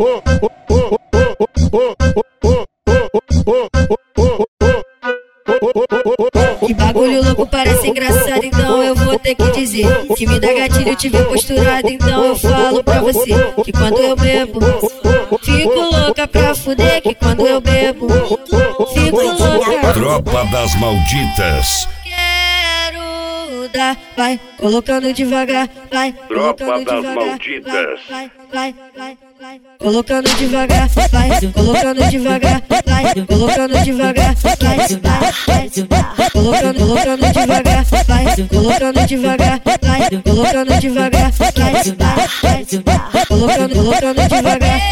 Que bagulho louco, parece engraçado, então eu vou ter que dizer que me dá gatilho te ver posturado, então eu falo pra você que quando eu bebo fico louca pra fuder, que quando eu bebo fico louca. Tropa das Malditas. Quero dar, vai colocando devagar, vai colocando devagar, Malditas. vai. Colocando devagar, vai colocando devagar, vai colocando devagar, vai colocando devagar, vai colocando devagar, vai colocando devagar, vai colocando devagar.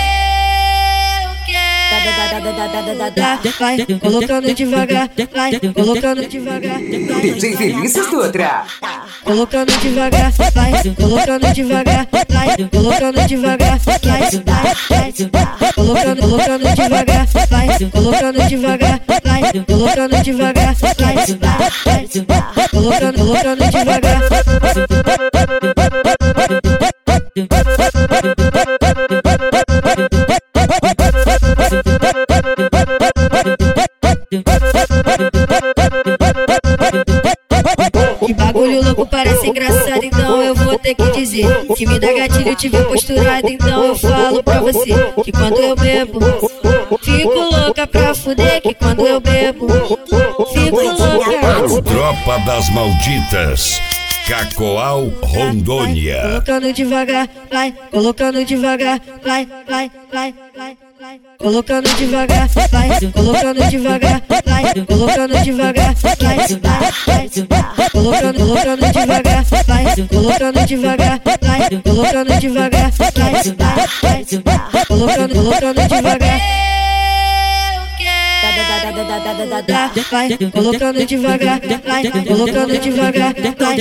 Vai colocando devagar, vai colocando devagar. DJ Vinícius Dutra. Colocando devagar, vai colocando devagar, vai colocando devagar, vai colocando devagar, vai colocando devagar, vai colocando devagar, vai colocando devagar. Que bagulho louco, parece engraçado, então eu vou ter que dizer que me dá gatilho te ver posturado, então eu falo pra você que quando eu bebo fico louca pra fuder, que quando eu bebo fico louca. Tropa das Malditas. Cacoal, Rondônia. Colocando devagar, vai colocando devagar, vai colocando devagar, vai colocando devagar, vai colocando devagar, vai colocando devagar, vai colocando devagar, vai colocando devagar, vai colocando devagar. Vai colocando devagar, vai colocando devagar,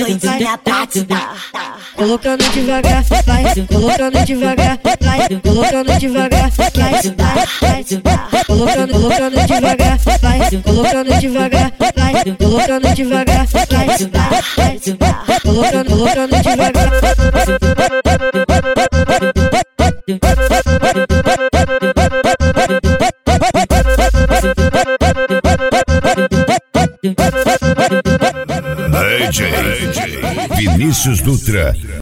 vai colocando devagar, vai colocando devagar, vai colocando devagar, vai colocando devagar, vai colocando devagar, vai colocando devagar, vai colocando devagar. DJ Vinícius Dutra.